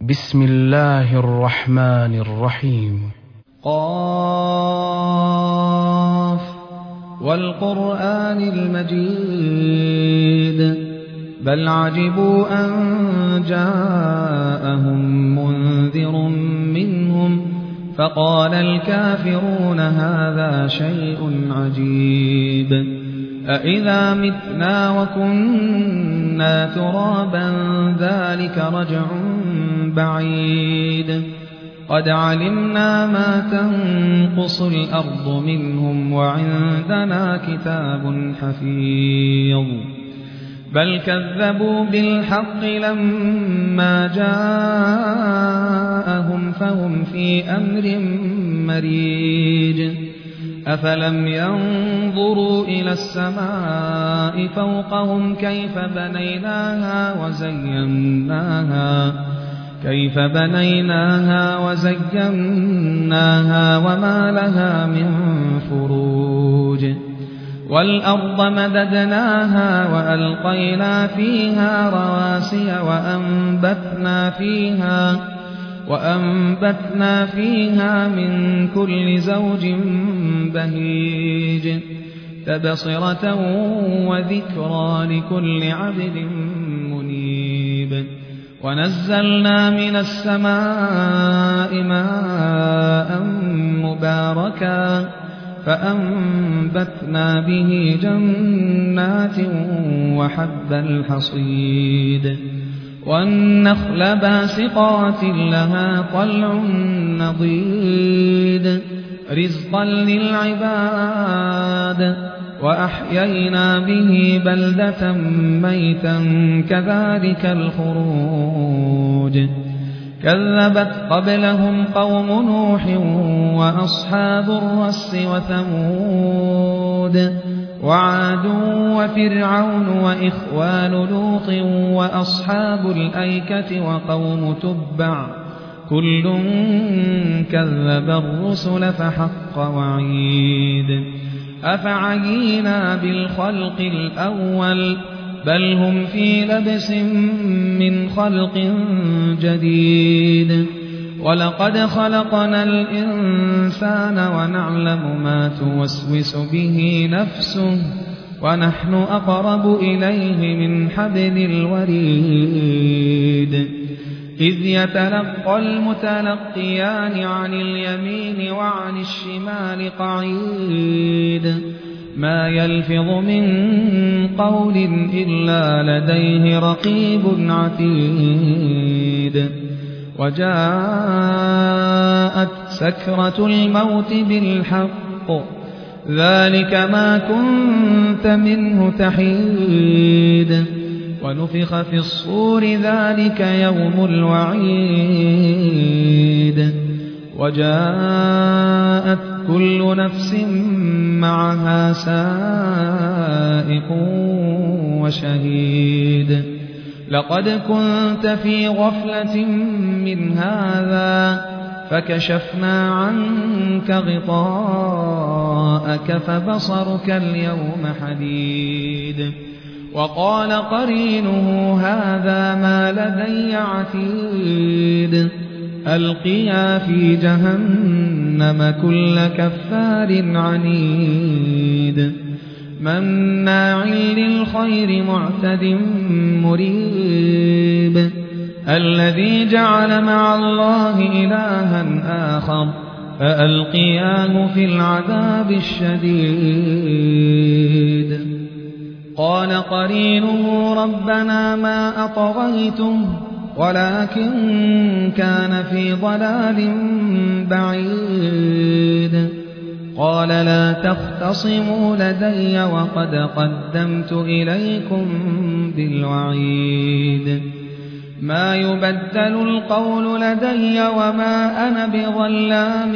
بسم الله الرحمن الرحيم. قاف والقرآن المجيد بل عجبوا أن جاءهم منذر منهم فقال الكافرون هذا شيء عجيب أإذا متنا وكنا ترابا ذلك رجع بعيد قد علمنا ما تنقص الأرض منهم وعندنا كتاب حفيظ بل كذبوا بالحق لما جاءهم فهم في أمر مريج أفلم ينظروا إلى السماء فوقهم كيف بنيناها وزيناها وما لها من فروج والأرض مددناها وألقينا فيها رواسي وأنبتنا فيها من كل زوج بهيج تبصرة وذكرى لكل عبد منيب ونزلنا من السماء ماء مباركا فأنبتنا به جنات وحب الحصيد والنخل باسقات لها طلع نضيد رزقا للعباد وأحيينا به بلدة ميتا كذلك الخروج كذبت قبلهم قوم نوح وأصحاب الرس وثمود وعاد وفرعون وإخوان لوط وأصحاب الأيكة وقوم تبع كل كذب الرسل فحق وعيد أفعينا بالخلق الأول بل هم في لبس من خلق جديد ولقد خلقنا الإنسان ونعلم ما توسوس به نفسه ونحن أقرب إليه من حبل الوريد إذ يتلقى المتلقيان عن اليمين وعن الشمال قعيد ما يلفظ من قول إلا لديه رقيب عتيد وجاءت سكرة الموت بالحق ذلك ما كنت منه تحيد ونفخ في الصور ذلك يوم الوعيد وجاءت كل نفس معها سائق وشهيد لقد كنت في غفلة من هذا فكشفنا عنك غطاءك فبصرك اليوم حديد وقال قرينه هذا ما لدي عتيد ألقيا في جهنم كل كفار عنيد مناع للخير معتد مريب الذي جعل مع الله إلها آخر فألقياه في العذاب الشديد قال قرينه ربنا ما أطغيته ولكن كان في ضلال بعيد قال لا تختصموا لدي وقد قدمت إليكم بالوعيد ما يبدل القول لدي وما أنا بظلام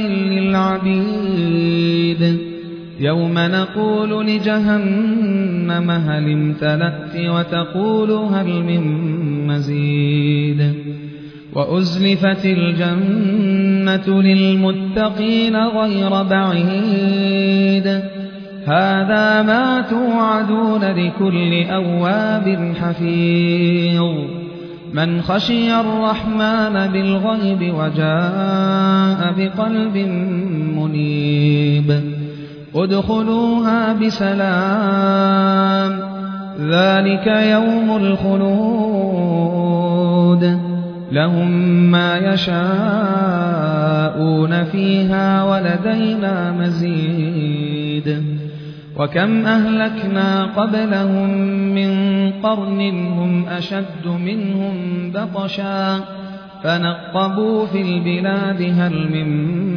للعبيد يوم نقول لجهنم هل امتلأت وتقول هل من مزيد وأزلفت الجنة للمتقين غير بعيد هذا ما توعدون لكل أواب حفيظ من خشي الرحمن بالغيب وجاء بقلب منيب ادخلوها بسلام ذلك يوم الخلود لهم ما يشاءون فيها ولدينا مزيد وكم أهلكنا قبلهم من قرن هم أشد منهم بطشا فنقبوا في البلاد هل من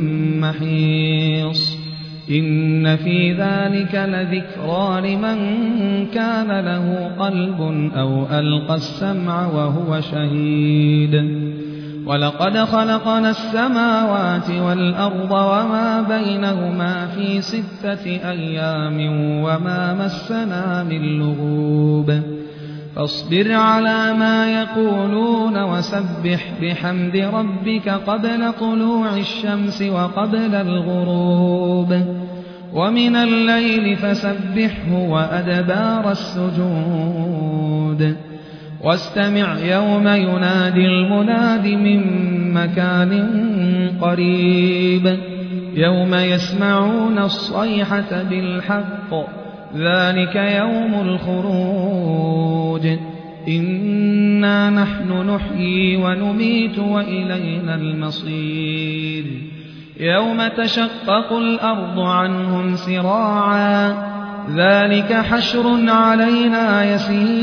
محيص إن في ذلك لذكرى لمن كان له قلب أو ألقى السمع وهو شهيد ولقد خلقنا السماوات والأرض وما بينهما في 6 أيام وما مسنا من لغوب فاصبر على ما يقولون وسبح بحمد ربك قبل طلوع الشمس وقبل الغروب ومن الليل فسبحه وأدبار السجود واستمع يوم ينادي المناد من مكان قريب يوم يسمعون الصيحة بالحق ذلك يوم الخروج إنا نحن نحيي ونميت وإلينا المصير يوم تشقق الأرض عنهم سراعا ذلك حشر علينا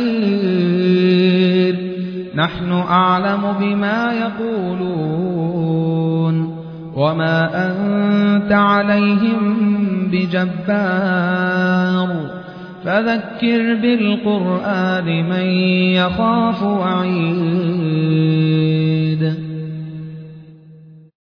يسير نحن أعلم بما يقولون وما أنت عليهم بجبار فذكر بالقرآن من يخاف وعيد